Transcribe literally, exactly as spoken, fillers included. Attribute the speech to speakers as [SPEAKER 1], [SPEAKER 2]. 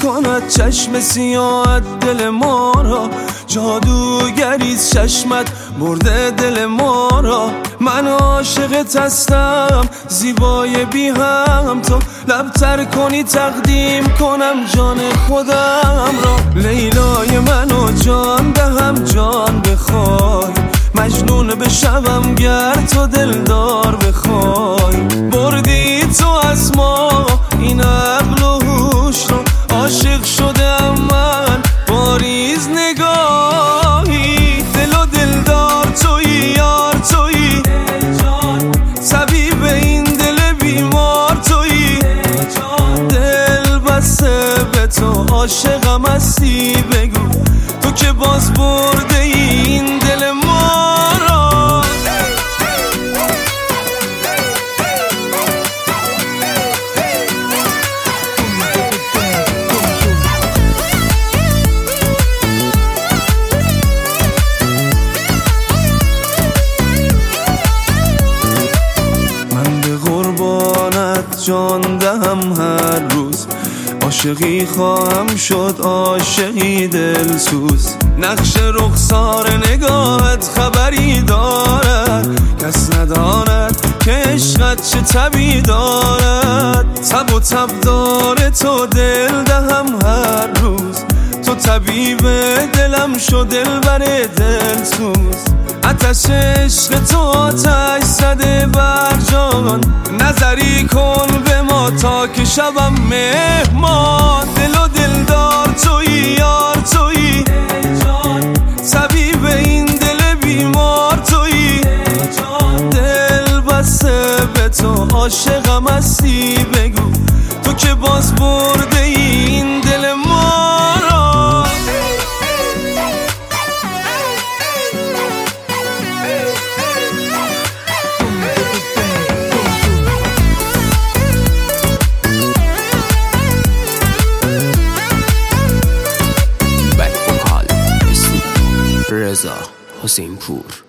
[SPEAKER 1] کند چشم سیاه دل ما را، جادوگریز چشمت برده دل ما را. من عاشقت هستم زیبای بی هم تو، لبتر کنی تقدیم کنم جان خودم را. لیلای منو جان دهم جان بخوای، مجنون بشوم گر تو دلدار بخوای. بردی تو از ما این عقل و هوش رو، عاشق شدم من باریز نگاهی. دل و دلدار تویی یار تویی، طبیب این دل بیمار تویی. دل بسته به تو عاشقم هستی، بگو تو که باز برده این دل ما را. من به قربانت جان دهم هر روز، عاشقی خواهم شد عاشقی دلسوز. نقش رخسار نگاهت خبری دارد، کس نداند که عشقت چه تبی دارد. تب و تب داره تو دل دهم هر روز، تو طبیب دلم شو دلبر دلسوز. آتش عشق تو آتش زده بر جان، نظری کن به ما تا که شبم مهمان. دل و دلدار تویی یار تویی، طبیب این دل بیمار تویی. دل بسته به تو عاشقم هستی، بگو تو که باز برده این دل ما را.
[SPEAKER 2] رضا حسین پور.